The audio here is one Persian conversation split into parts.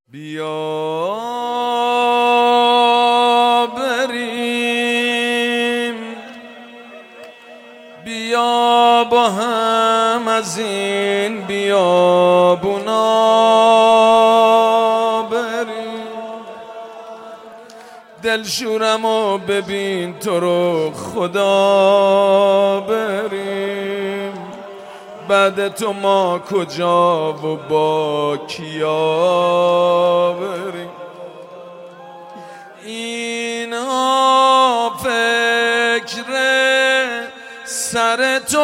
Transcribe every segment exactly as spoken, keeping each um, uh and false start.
بیا بریم، بیا با هم از این بیابونا بریم. دلشورمو ببین تو رو خدا بریم، بعد تو ما کجا و با کیا بریم. اینا فکر سر تو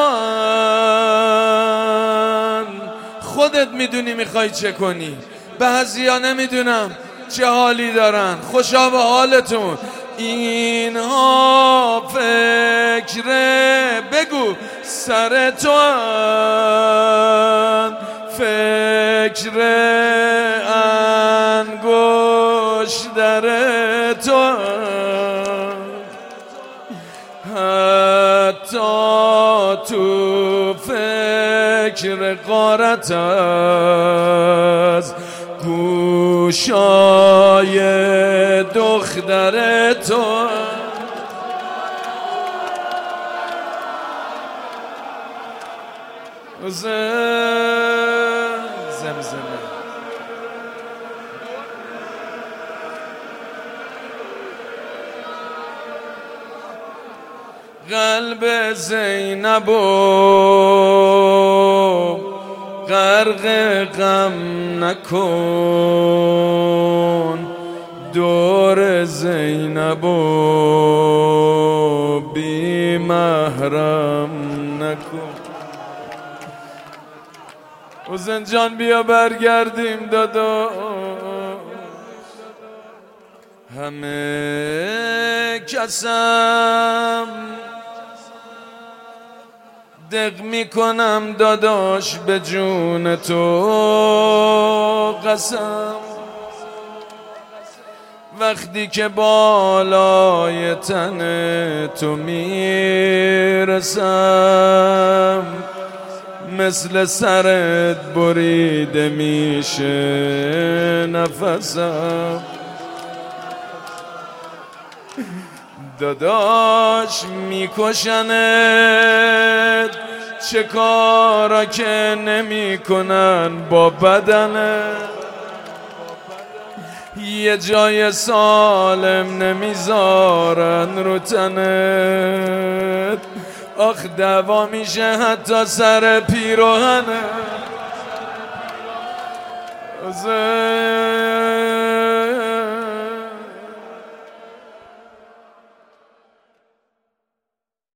هن، خودت میدونی میخوای چه کنی، بعضیا نمیدونم چه حالی دارن. خوشا به حالتون. اینها فکر بگو سر تو هن، فکر انگشتر تو هن، حتی تو فکر غارت از گوشای دختر تو. زمزمه قلب زینبو غرق غم نکن، دور زینبو بی محرم نکن. حسین جان بیا برگردیم دادا، همه کسم دق میکنم داداش به جون تو قسم، وقتی که بالای تن تو میرسم، مثل سرت بریده میشه نفسم. داداش میکشنت چه کارا که نمیکنن با بدنت، یه جای سالم نمیذارن رو تنت، آخ دوا میشه حتی سر پیراهنت.